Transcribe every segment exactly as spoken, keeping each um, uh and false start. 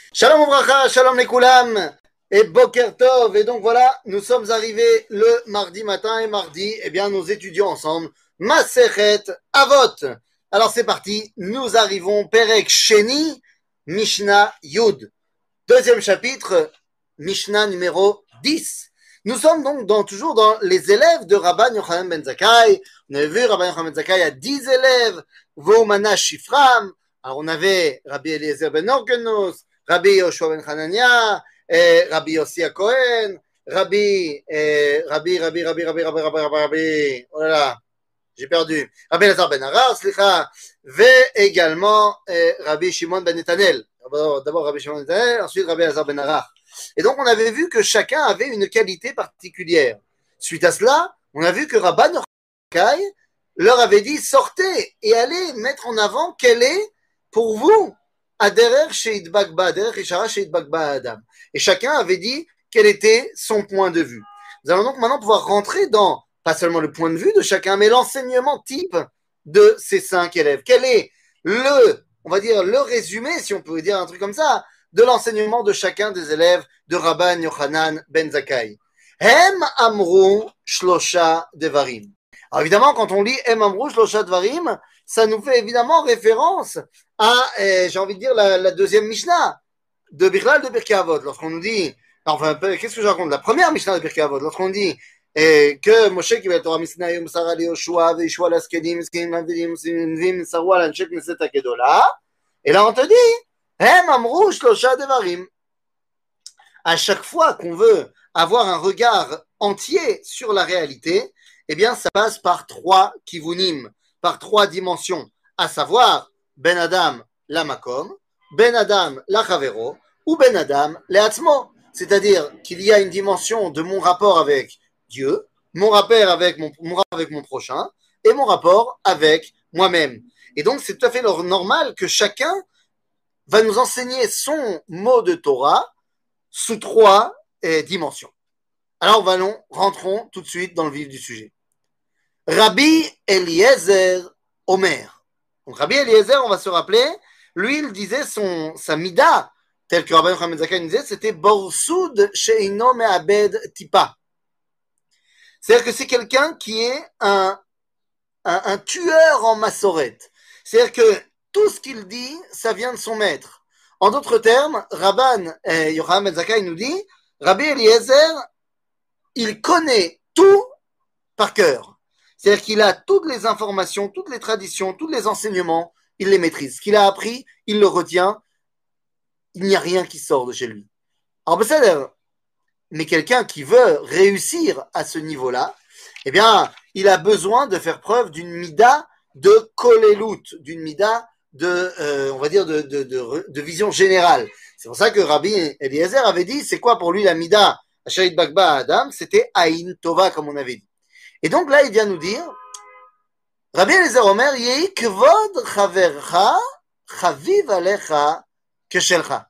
Shalom Ouvracha, Shalom Lekoulam et Boker Tov. Et donc voilà, nous sommes arrivés le mardi matin et mardi, eh bien nous étudions ensemble Masechet Avot. Alors c'est parti, nous arrivons Perek Sheni, Mishnah Yud. Deuxième chapitre, Mishnah numéro dix. Nous sommes donc dans, toujours dans les élèves de Rabban Yochanan ben Zakkai. On avait vu Rabban Yochanan ben Zakkai a dix élèves, Voumana Shifram. Alors on avait Rabbi Eliezer ben Orgenos, Rabbi Yoshua ben Hanania, eh, Rabbi Yossi Cohen, Rabbi, eh, Rabbi, Rabbi, Rabbi, Rabbi, Rabbi, Rabbi, Rabbi, Rabbi, oh là là, j'ai perdu, Rabbi Elazar ben Arar, slicha, et également eh, Rabbi Shimon ben Netanel. D'abord, d'abord Rabbi Shimon ben Netanel, ensuite Rabbi Elazar ben Arar. Et donc on avait vu que chacun avait une qualité particulière. Suite à cela, on a vu que Rabban Yochanan leur avait dit sortez et allez mettre en avant quel est pour vous Aderer Sheidbak Ba, Aderer Ishara Sheidbak Ba Adam. Et chacun avait dit quel était son point de vue. Nous allons donc maintenant pouvoir rentrer dans, pas seulement le point de vue de chacun, mais l'enseignement type de ces cinq élèves. Quel est le, on va dire, le résumé, si on peut dire un truc comme ça, de l'enseignement de chacun des élèves de Rabban Yochanan ben Zakkai. Hem amru shlosha devarim. Alors évidemment, quand on lit Hem amru shlosha devarim, ça nous fait évidemment référence à, eh, j'ai envie de dire, la, la deuxième Mishnah de Birlal de Pirkei Avot. Lorsqu'on nous dit, enfin, qu'est-ce que je raconte? La première Mishnah de Pirkei Avot, lorsqu'on dit eh, que Moshe qui va être Torah Misnaï, Msara li Yoshua, Veishua l'askedim, Miskim, Navidim, Sinvim, Sarwa, l'anchek, Neset Akedola. Et là, on te dit, Hem amru shlosha devarim. À chaque fois qu'on veut avoir un regard entier sur la réalité, eh bien, ça passe par trois kivunim, par trois dimensions, à savoir Ben Adam la Makom, Ben Adam la Chavero, ou Ben Adam le Atzmo. C'est-à-dire qu'il y a une dimension de mon rapport avec Dieu, mon rapport avec mon, mon rapport avec mon prochain, et mon rapport avec moi-même. Et donc, c'est tout à fait normal que chacun va nous enseigner son mot de Torah sous trois eh, dimensions. Alors, allons, rentrons tout de suite dans le vif du sujet. Rabbi Eliezer Omer. Donc, Rabbi Eliezer, on va se rappeler, lui, il disait son, sa mida, tel que Rabbi Yochanan ben Zakkai nous disait, c'était Borsoud Sheino Me'abed Tipa. C'est-à-dire que c'est quelqu'un qui est un, un, un tueur en massorette. C'est-à-dire que tout ce qu'il dit, ça vient de son maître. En d'autres termes, Rabban eh, Yochanan ben Zakkai nous dit, Rabbi Eliezer, il connaît tout par cœur. C'est-à-dire qu'il a toutes les informations, toutes les traditions, tous les enseignements, il les maîtrise. Ce qu'il a appris, il le retient. Il n'y a rien qui sort de chez lui. Alors, c'est-à-dire, mais quelqu'un qui veut réussir à ce niveau-là, eh bien, il a besoin de faire preuve d'une mida de kolelut, d'une mida de, euh, on va dire, de, de, de, de vision générale. C'est pour ça que Rabbi Eliezer avait dit, c'est quoi pour lui la mida Asherit Bakba Adam? C'était Aïn Tova, comme on avait dit. Et donc là, il vient nous dire, Rabbi Eliezer Omer, Yehi kvod chavercha chaviv alecha keshelcha.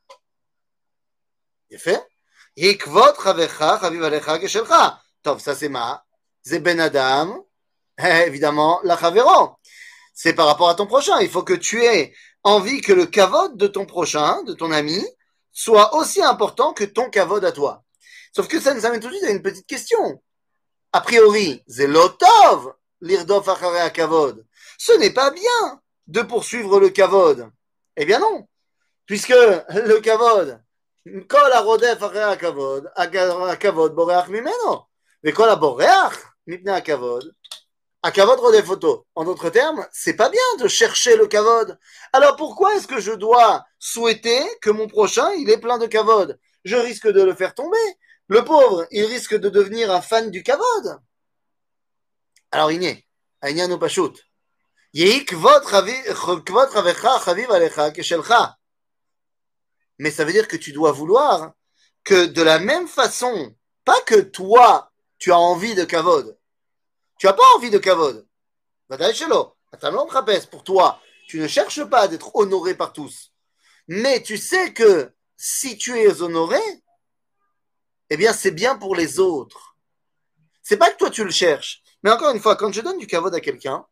Il fait, Yehi kvod chavercha chaviv alecha keshelcha. Tov, ça c'est ma, c'est Ben Adam, évidemment, la chavero. C'est par rapport à ton prochain. Il faut que tu aies envie que le kavod de ton prochain, de ton ami, soit aussi important que ton kavod à toi. Sauf que ça nous amène tout de suite à une petite question. A priori, zelotov, l'irdof acharei kavod. Ce n'est pas bien de poursuivre le kavod. Eh bien non, puisque le kavod, kol harodef acharei kavod, kavod boreach mimeno, ve kol haboreach mipnei kavod, kavod rodef oto. En d'autres termes, c'est pas bien de chercher le kavod. Alors pourquoi est-ce que je dois souhaiter que mon prochain il est plein de kavod? Je risque de le faire tomber. Le pauvre, il risque de devenir un fan du kavod. Alors, Iné, Aïnia no pashut. Yehi kvod chavecha chaviv alecha keshelcha. Mais ça veut dire que tu dois vouloir que de la même façon, pas que toi, tu as envie de kavod. Tu n'as pas envie de kavod. Vadaï shelo. Atam chapes pour toi. Tu ne cherches pas d'être honoré par tous. Mais tu sais que si tu es honoré, eh bien, c'est bien pour les autres. C'est pas que toi, tu le cherches. Mais encore une fois, quand je donne du kavod à quelqu'un,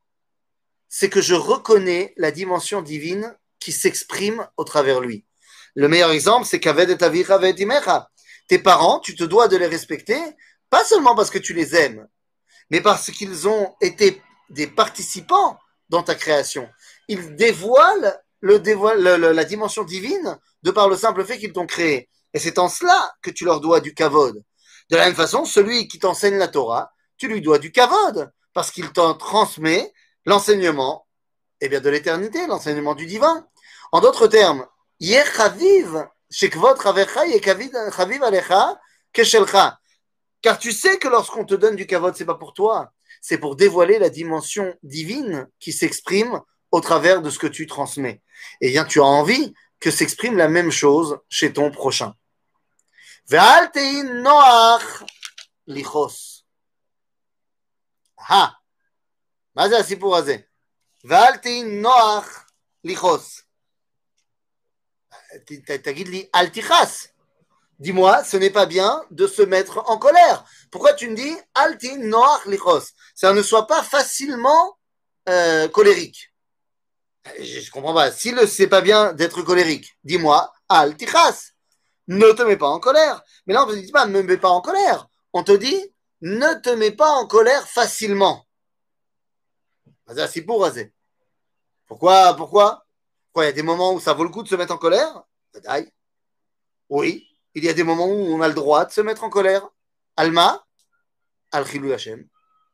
c'est que je reconnais la dimension divine qui s'exprime au travers lui. Le meilleur exemple, c'est Kaved et Avicha ve et Imecha. Tes parents, tu te dois de les respecter, pas seulement parce que tu les aimes, mais parce qu'ils ont été des participants dans ta création. Ils dévoilent, le dévoile, le, le, la dimension divine de par le simple fait qu'ils t'ont créé. Et c'est en cela que tu leur dois du kavod. De la même façon, celui qui t'enseigne la Torah, tu lui dois du kavod, parce qu'il t'en transmet l'enseignement eh bien, de l'éternité, l'enseignement du divin. En d'autres termes, Yeh chaviv, shekvot chavecha, yeh chaviv alecha, keshelcha. Car tu sais que lorsqu'on te donne du kavod, c'est pas pour toi, c'est pour dévoiler la dimension divine qui s'exprime au travers de ce que tu transmets. Et bien, tu as envie que s'exprime la même chose chez ton prochain. Ve'al te'in noach lichos. Ah, מה זה הסיפור הזה? ואל תהי נוח לכעוס. תגיד לי, אל תכעס. Dis-moi, ce n'est pas bien de se mettre en colère. Pourquoi tu me dis Al ti noach lichos? Ça ne soit pas facilement euh, colérique. Je, je comprends pas. Si le c'est pas bien d'être colérique, dis-moi Al tichas. Ne te mets pas en colère. Mais là, on ne te dit pas ne me mets pas en colère. On te dit ne te mets pas en colère facilement. Pourquoi Pourquoi Pourquoi il y a des moments où ça vaut le coup de se mettre en colère? Oui. Il y a des moments où on a le droit de se mettre en colère. Alma, Al-Chilul Hashem.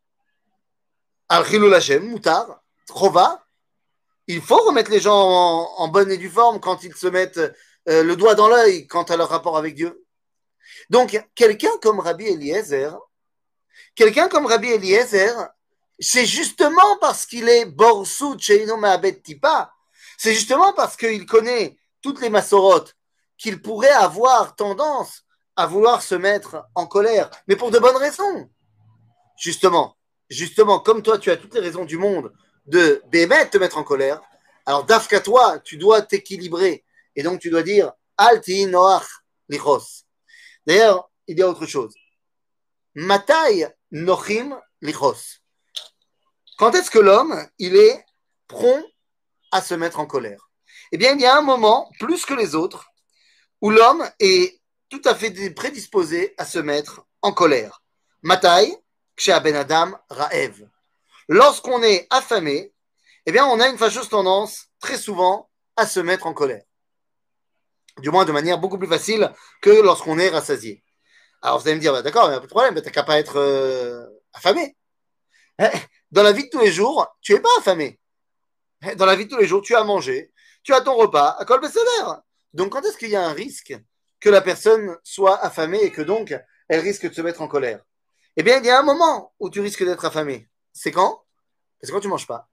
Al-Chilul Hashem, Moutar, Chova. Il faut remettre les gens en, en bonne et due forme quand ils se mettent euh, le doigt dans l'œil quant à leur rapport avec Dieu. Donc, quelqu'un comme Rabbi Eliezer, quelqu'un comme Rabbi Eliezer, c'est justement parce qu'il est Borsut Sheino Ma'abed Tipa, c'est justement parce qu'il connaît toutes les Masorot qu'il pourrait avoir tendance à vouloir se mettre en colère, mais pour de bonnes raisons. Justement, justement, comme toi, tu as toutes les raisons du monde de bémet te mettre en colère, alors d'afka toi, tu dois t'équilibrer, et donc tu dois dire Alti Noach Lichos. D'ailleurs, il y a autre chose. Matai Nochim Lichos. Quand est-ce que l'homme, il est prompt à se mettre en colère? Eh bien, il y a un moment, plus que les autres, où l'homme est tout à fait prédisposé à se mettre en colère. Matai, ksha ben adam ra'ev. Lorsqu'on est affamé, eh bien, on a une fâcheuse tendance, très souvent, à se mettre en colère. Du moins, de manière beaucoup plus facile que lorsqu'on est rassasié. Alors, vous allez me dire, bah, d'accord, il n'y a pas de problème, t'as qu'à pas être euh, affamé. Dans la vie de tous les jours, tu n'es pas affamé. Dans la vie de tous les jours, tu as mangé, tu as ton repas à Kol Beseder. Donc, quand est-ce qu'il y a un risque que la personne soit affamée et que donc elle risque de se mettre en colère? Eh bien, il y a un moment où tu risques d'être affamé. C'est quand? C'est quand tu ne manges pas.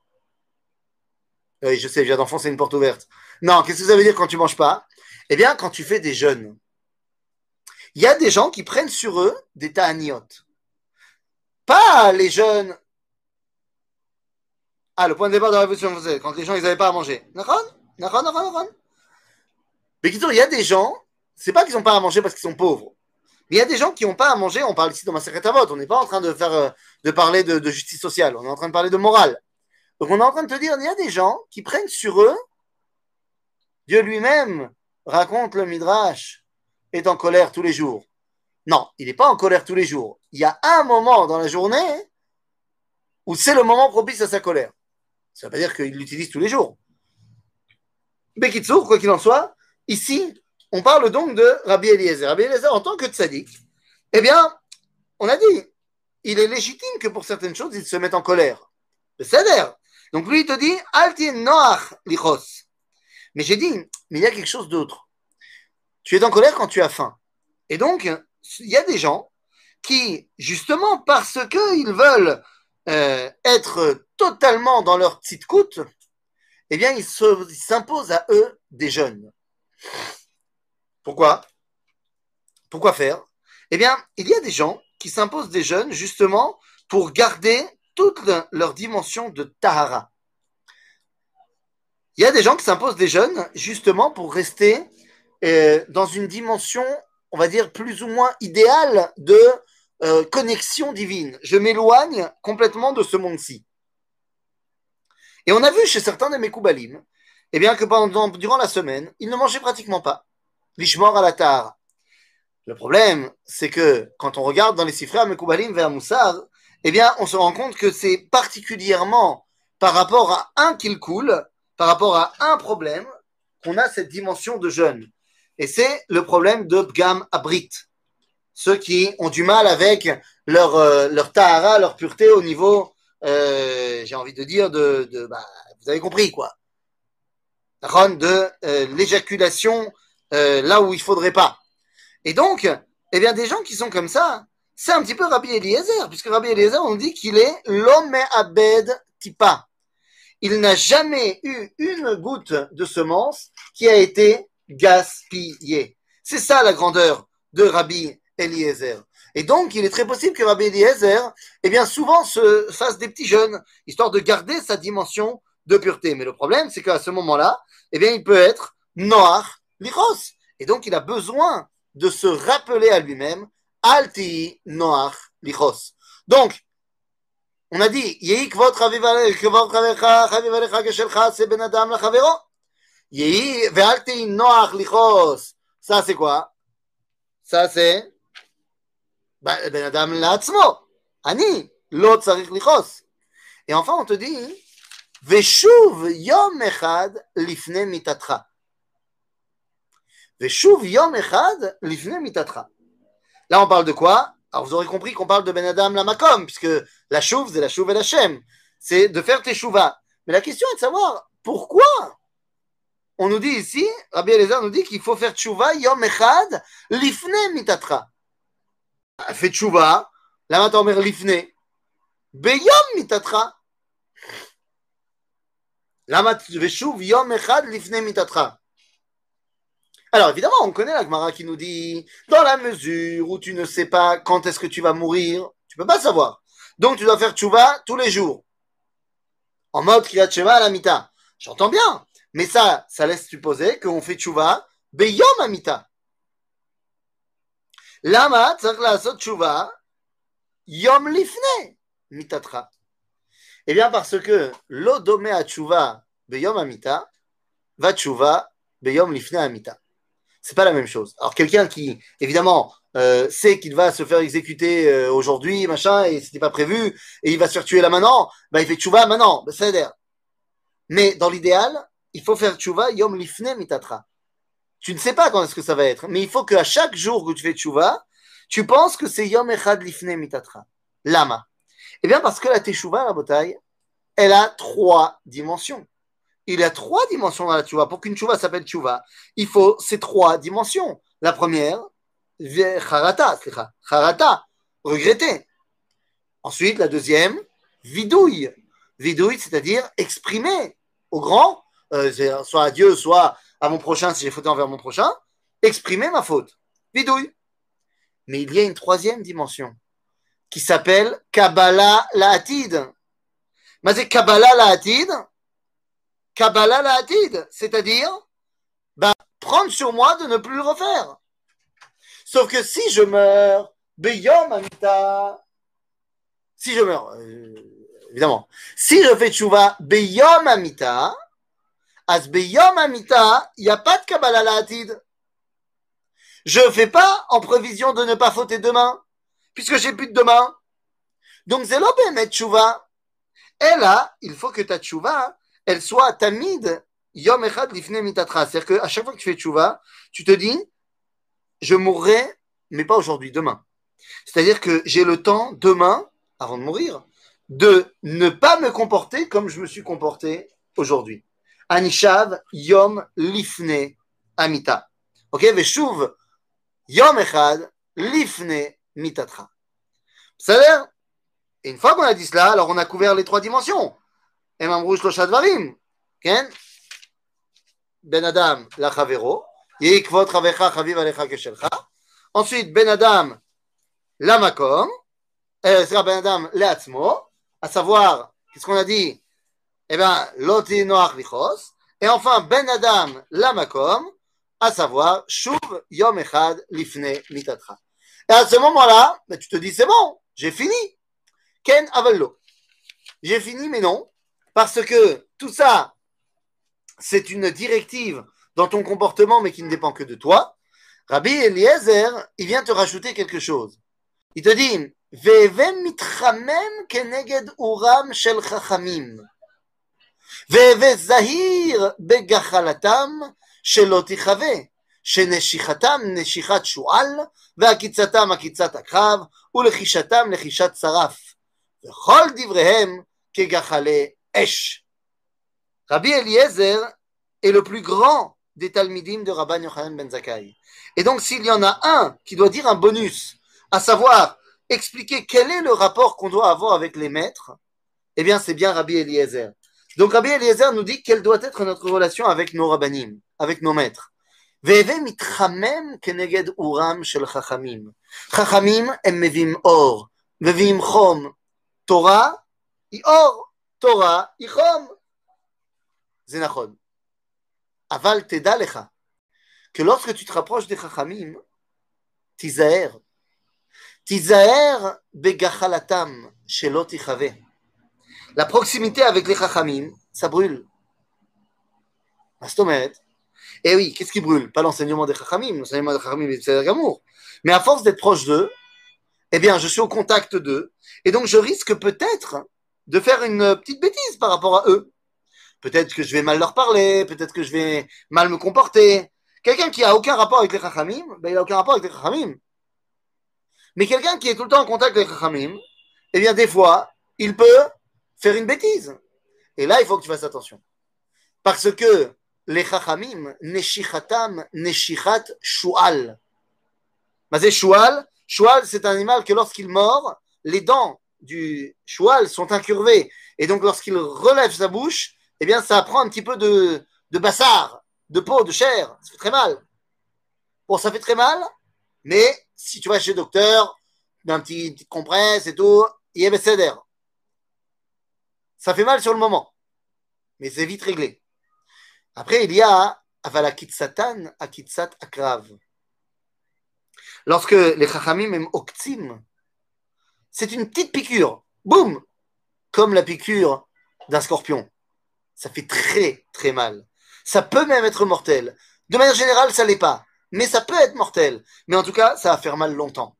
Oui, je sais, je viens d'enfoncer une porte ouverte. Non, qu'est-ce que ça veut dire quand tu ne manges pas? Eh bien, quand tu fais des jeûnes. Il y a des gens qui prennent sur eux des ta'aniyot. Pas les jeûnes. Ah, le point de départ de la révolution française, quand les gens, ils n'avaient pas à manger. Nakhan? Nakhan, nakhan, nakhan. Mais il y a des gens, c'est pas qu'ils n'ont pas à manger parce qu'ils sont pauvres, mais il y a des gens qui n'ont pas à manger. On parle ici de Masechet Avot, on n'est pas en train de faire, de parler de, de justice sociale, on est en train de parler de morale. Donc on est en train de te dire, il y a des gens qui prennent sur eux, Dieu lui-même raconte le Midrash, est en colère tous les jours. Non, il n'est pas en colère tous les jours. Il y a un moment dans la journée où c'est le moment propice à sa colère. Ça ne veut pas dire qu'il l'utilise tous les jours. Bekitsour, quoi qu'il en soit, ici, on parle donc de Rabbi Eliezer. Rabbi Eliezer, en tant que tzaddik, eh bien, on a dit, il est légitime que pour certaines choses, il se mette en colère. C'est vrai. Donc lui, il te dit, Alti Noach Lichos. Mais j'ai dit, mais il y a quelque chose d'autre. Tu es en colère quand tu as faim. Et donc, il y a des gens qui, justement, parce qu'ils veulent euh, être totalement dans leur petite coûte, eh bien, ils s'imposent à eux des jeûnes. Pourquoi? Pourquoi faire? Eh bien, il y a des gens qui s'imposent des jeûnes justement pour garder toute leur dimension de tahara. Il y a des gens qui s'imposent des jeûnes justement pour rester euh, dans une dimension, on va dire, plus ou moins idéale de euh, connexion divine. Je m'éloigne complètement de ce monde-ci. Et on a vu chez certains de mes Koubalim, eh bien que pendant, durant la semaine, ils ne mangeaient pratiquement pas. lishmor al atar. Le problème, c'est que quand on regarde dans les Sifrei HaMekoubalim vers Moussar, eh bien, on se rend compte que c'est particulièrement par rapport à un qu'il coule, par rapport à un problème, qu'on a cette dimension de jeûne. Et c'est le problème de Pgam Abrit. Ceux qui ont du mal avec leur, euh, leur tahara, leur pureté au niveau, euh, j'ai envie de dire, de, de bah, vous avez compris quoi, de euh, l'éjaculation euh, là où il ne faudrait pas. Et donc, eh bien, des gens qui sont comme ça, c'est un petit peu Rabbi Eliezer, puisque Rabbi Eliezer, on dit qu'il est l'homme abed tipa. Il n'a jamais eu une goutte de semence qui a été gaspillée. C'est ça la grandeur de Rabbi Eliezer. Et donc, il est très possible que Rabbi Eliezer, eh bien, souvent se fasse des petits jeûnes, histoire de garder sa dimension de pureté. Mais le problème, c'est qu'à ce moment-là, eh bien, il peut être Noach Lichos. Et donc, il a besoin de se rappeler à lui-même Alti Noach Lichos. Donc, on a dit Yehi kvot chavivarecha chavivarecha geshelcha c'est ben adam lachavero. Yehi ve'alti Noach Lichos. Ça, c'est quoi? Ça, c'est ben adam la'atzmo. Ani lo tzarich lichos. Et enfin, on te dit Veshuv yom echad lifne mitatcha. Veshuv yom echad lifne mitatcha. Là, on parle de quoi? Alors, vous aurez compris qu'on parle de Ben Adam la Makom, puisque la chouv, c'est la chouv et la shem. C'est de faire tes chouvas. Mais la question est de savoir pourquoi on nous dit ici, Rabbi Eliezer nous dit qu'il faut faire tchouva yom echad lifne mitatra. Fais tchouva, là maintenant on lifne, beyom mitatra. Lama veshuv yom echad lifne mitatra. Alors évidemment, on connaît la Gemara qui nous dit dans la mesure où tu ne sais pas quand est-ce que tu vas mourir, tu peux pas savoir. Donc tu dois faire tchouva tous les jours. En mode Kriyat Shema à la mita. J'entends bien, mais ça, ça laisse supposer qu'on fait tchouva beyom amita. Lama tzarich la'asot tchouva yom lifne mitatra. Eh bien parce que l'odome à tchouva beyom amita va tchouva beyom lifne amita. C'est pas la même chose. Alors quelqu'un qui, évidemment, euh, sait qu'il va se faire exécuter euh, aujourd'hui, machin, et c'était pas prévu, et il va se faire tuer là maintenant, bah il fait tchouva maintenant, bah, c'est d'air. Mais dans l'idéal, il faut faire tchouva yom lifne mitatra. Tu ne sais pas quand est-ce que ça va être, mais il faut qu'à chaque jour que tu fais tchouva, tu penses que c'est yom echad lifne mitatra. Lama. Eh bien parce que la teshuva, la bataille, elle a trois dimensions. Il y a trois dimensions dans la tchouva. Pour qu'une tchouva s'appelle tchouva, il faut ces trois dimensions. La première, charata, charata, regretter. Ensuite, la deuxième, vidouille. Vidouille, c'est-à-dire exprimer au grand, euh, soit à Dieu, soit à mon prochain, si j'ai fauté envers mon prochain, exprimer ma faute. Vidouille. Mais il y a une troisième dimension qui s'appelle Kabbalah La'atid. Mais c'est Kabbalah La'atid. Kabbalah La'atid, c'est-à-dire ben, prendre sur moi de ne plus le refaire. Sauf que si je meurs, Beyom Amita, si je meurs, euh, évidemment, si je fais tchouva Beyom Amita, à ce Beyom Amita, il n'y a pas de Kabbalah La'atid. Je ne fais pas en prévision de ne pas fauter demain, puisque j'ai plus de demain. Donc, c'est l'obémet tchouva. Et là, il faut que ta tchouva, elle soit tamid yom echad lifne mitatra. C'est-à-dire qu'à chaque fois que tu fais tchouva, tu te dis, je mourrai, mais pas aujourd'hui, demain. C'est-à-dire que j'ai le temps, demain, avant de mourir, de ne pas me comporter comme je me suis comporté aujourd'hui. Anishav yom lifne amita. Ok, veshuv yom echad lifne mitatra. C'est-à-dire, et une fois qu'on a dit cela, alors on a couvert les trois dimensions. הם אמרו שלושה דברים, כן? בן אדם לחברו, יהי כבוד חברך חביב עליך כשלך. Ensuite, בן אדם למקום, סליחה, בן אדם לעצמו, à savoir, qu'est-ce qu'on a dit? Eh bien, לא תהי נוח לכעוס. Et enfin, בן אדם למקום, à savoir, שוב יום אחד לפני מיתתך. Et à ce moment-là, ben, tu te dis, c'est bon, j'ai fini. כן, אבל לא. J'ai fini, mais non. Parce que tout ça, c'est une directive dans ton comportement, mais qui ne dépend que de toi. Rabbi Eliezer, il vient te rajouter quelque chose. Il te dit, Ve'eve mitchamem keneged uram shel chachamim. Ve'eve zahir begachalatam shelo tichave. שנשיכתם נשיכת שועל, והקיצתם הקיצת עקרב, ולחישתם לחישת שרף. וכל דבריהם כגחלי אש. Rabbi Eliezer est le plus grand des Talmidim de Rabban Yochanan ben Zakkai. Et donc, s'il y en a un qui doit dire un bonus, à savoir expliquer quel est le rapport qu'on doit avoir avec les maîtres, eh bien, c'est bien Rabbi Eliezer. Donc, Rabbi Eliezer nous dit quelle doit être notre relation avec nos rabbanim, avec nos maîtres. והווה מתחמם כנגד אורם של חכמים. חכמים הם מביאים אור, מביאים חום. תורה היא אור, תורה היא חום. זה נכון. אבל תדע לך, que lorsque tu te rapproches des חכמים, תיזהר. תיזהר בגחלתם שלא תיחווה. La proximité avec les חכמים, ça brûle. מה זאת אומרת? Eh oui, qu'est-ce qui brûle? Pas l'enseignement des Chachamim, l'enseignement des Chachamim c'est l'amour. Mais à force d'être proche d'eux, eh bien, je suis au contact d'eux, et donc je risque peut-être de faire une petite bêtise par rapport à eux. Peut-être que je vais mal leur parler, peut-être que je vais mal me comporter. Quelqu'un qui a aucun rapport avec les Chachamim, ben il a aucun rapport avec les Chachamim. Mais quelqu'un qui est tout le temps en contact avec les Chachamim, eh bien, des fois, il peut faire une bêtise. Et là, il faut que tu fasses attention. Parce que les chachamim, neshichatam, neshichat, shual. Mais c'est shual. Shual, c'est un animal que lorsqu'il mord, les dents du shual sont incurvées. Et donc, lorsqu'il relève sa bouche, eh bien, ça prend un petit peu de, de bassard, de peau, de chair. Ça fait très mal. Bon, ça fait très mal, mais si tu vas chez le docteur, un petit, une petite compresse et tout, il est besséder. Ça fait mal sur le moment, mais c'est vite réglé. Après, il y a avalakitsatan akitsat akrav. Lorsque les chachamim aiment oktim, c'est une petite piqûre, boum, comme la piqûre d'un scorpion. Ça fait très très mal. Ça peut même être mortel. De manière générale, ça l'est pas, mais ça peut être mortel. Mais en tout cas, ça va faire mal longtemps.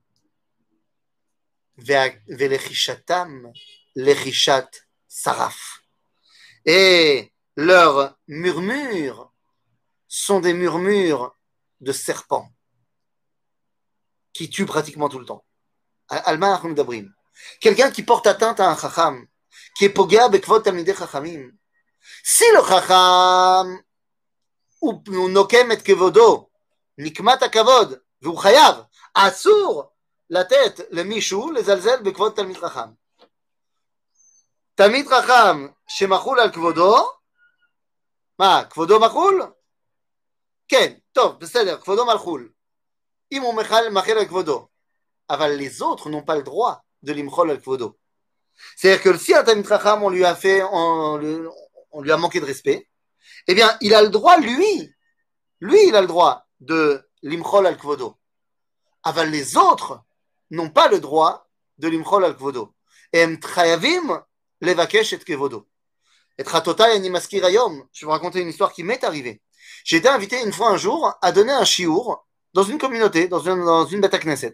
Velechishatam lechishat saraf. Et leurs murmures sont des murmures de serpents qui tuent pratiquement tout le temps. Alma Dabrim. Quelqu'un qui porte atteinte à un chacham, qui est pogea bekvod talmidei chachamim. Si le chacham הוא נוקם את כבודו, נקמת הכבוד, והוא חייב, אסור לתת למישהו לזלזל בכבוד תלמיד חכם. תלמיד חכם שמחול על כבודו, מה, כבודו מחול? כן, טוב, בסדר, כבודו מחול. אם הוא מחל, מחל על כבודו. אבל les autres n'ont pas le droit de למחול על כבודו. C'est-à-dire que si un תלמיד חכם, on lui a fait, on, on lui a manqué de respect, eh bien, il a le droit, lui, lui, il a le droit de l'imchol al-kvodo. Aval les autres n'ont pas le droit de l'imchol al-kvodo. Et em trayavim levakesh et kvodo. Et tratotai ani maskir hayom. Je vais vous raconter une histoire qui m'est arrivée. J'ai été invité une fois un jour à donner un shiur dans une communauté, dans une, dans une beta knesset.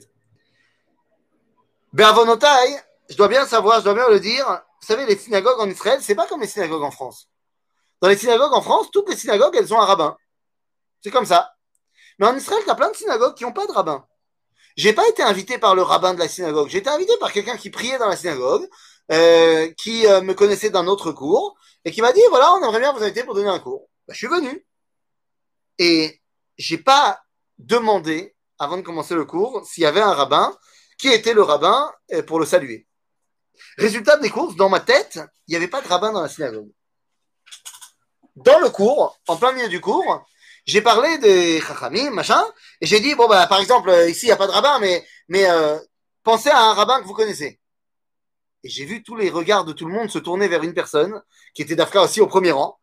Be'avonotai, je dois bien savoir, je dois bien le dire, vous savez, les synagogues en Israël, c'est pas comme les synagogues en France. Dans les synagogues en France, toutes les synagogues, elles ont un rabbin. C'est comme ça. Mais en Israël, tu as plein de synagogues qui n'ont pas de rabbin. J'ai pas été invité par le rabbin de la synagogue. J'ai été invité par quelqu'un qui priait dans la synagogue, euh, qui euh, me connaissait d'un autre cours, et qui m'a dit, voilà, on aimerait bien vous inviter pour donner un cours. Ben, je suis venu. Et j'ai pas demandé, avant de commencer le cours, s'il y avait un rabbin, qui était le rabbin euh, pour le saluer. Résultat des courses, dans ma tête, il n'y avait pas de rabbin dans la synagogue. Dans le cours, en plein milieu du cours, j'ai parlé des chachamim, machin, et j'ai dit, bon, bah, par exemple, ici, il n'y a pas de rabbin, mais, mais euh, pensez à un rabbin que vous connaissez. Et j'ai vu tous les regards de tout le monde se tourner vers une personne, qui était d'Afka aussi au premier rang.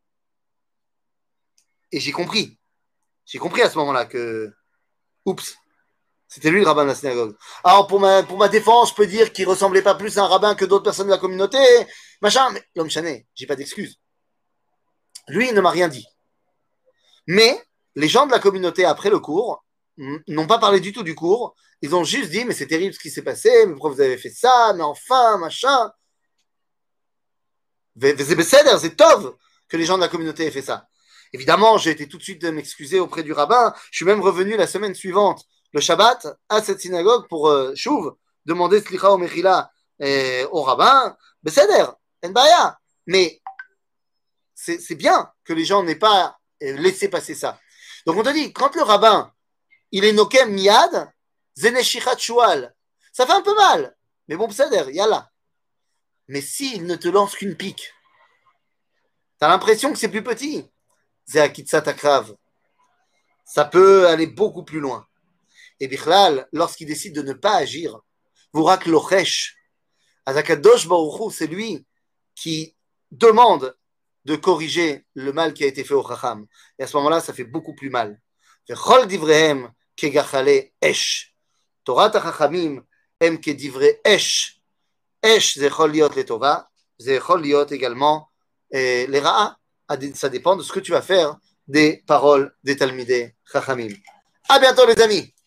Et j'ai compris. J'ai compris à ce moment-là que, oups, c'était lui le rabbin de la synagogue. Alors, pour ma, pour ma défense, je peux dire qu'il ressemblait pas plus à un rabbin que d'autres personnes de la communauté, machin, mais l'homme chané, j'ai pas d'excuse. Lui, il ne m'a rien dit. Mais les gens de la communauté, après le cours, n'ont pas parlé du tout du cours. Ils ont juste dit, mais c'est terrible ce qui s'est passé, mais pourquoi vous avez fait ça, mais enfin, machin. C'est tov que les gens de la communauté aient fait ça. Évidemment, j'ai été tout de suite m'excuser auprès du rabbin. Je suis même revenu la semaine suivante, le Shabbat, à cette synagogue pour euh, Chouv, demander Slicha au Mechila et au rabbin. Beseder, en baya. Mais c'est, c'est bien que les gens n'aient pas laissé passer ça. Donc on te dit, quand le rabbin, il est nokem miad, zeneshichat shual, ça fait un peu mal. Mais bon, beseder, yallah. Mais s'il ne te lance qu'une pique, t'as l'impression que c'est plus petit. Zeakitsa takrav. Ça peut aller beaucoup plus loin. Et Bichlal, lorsqu'il décide de ne pas agir, Vurak Lochesh, Azakadosh Baruchou, c'est lui qui demande de corriger le mal qui a été fait au Chacham. Et à ce moment-là, ça fait beaucoup plus mal. Vechol divrehem kegachale esh. Torah Chachamim em kedivre esh. Esh, זה יכול להיות לטובה, זה יכול להיות également euh, לרעה. Ça dépend de ce que tu vas faire des paroles des Talmidei Chachamim. À bientôt les amis.